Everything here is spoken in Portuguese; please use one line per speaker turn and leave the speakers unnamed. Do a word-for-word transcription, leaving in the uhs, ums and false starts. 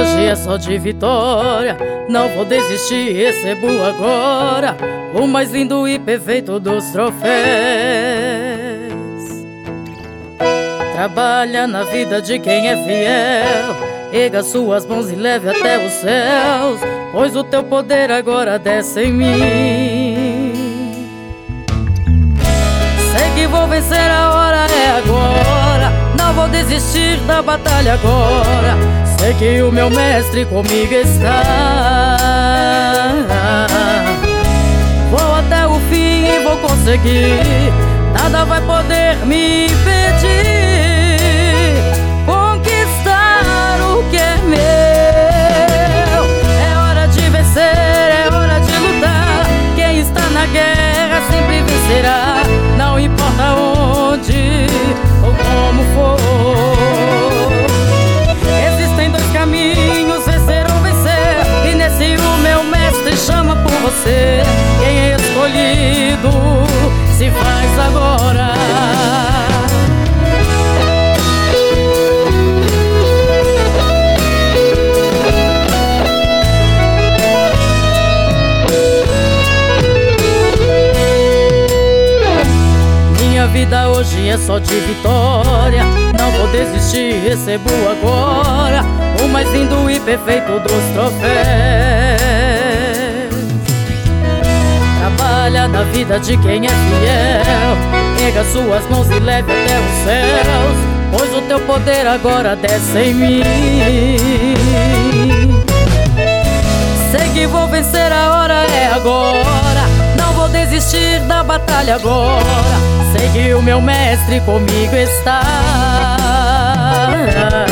hoje é só de vitória. Não vou desistir, recebo agora o mais lindo e perfeito dos troféus. Trabalha na vida de quem é fiel, erga suas mãos e leve até os céus, pois o teu poder agora desce em mim. Sei que vou vencer, a hora é agora. Não vou desistir da batalha agora. Sei que o meu mestre comigo está. Vou até o fim e vou conseguir. Nada vai poder me impedir conquistar o que é meu. É hora de vencer, é hora de lutar. Quem está na guerra sempre vencerá. Não importa onde ou como for. Existem dois caminhos, vencer ou vencer, e nesse o meu mestre chama por você. Quem é escolhido se faz agora. Minha vida hoje é só de vitória. Não vou desistir, recebo agora o mais lindo e perfeito dos troféus. Trabalha na vida de quem é fiel, erga suas mãos e leve até os céus, pois o teu poder agora desce em mim. Sei que vou vencer, a hora é agora. Não vou desistir da batalha agora. Sei que o meu mestre comigo está.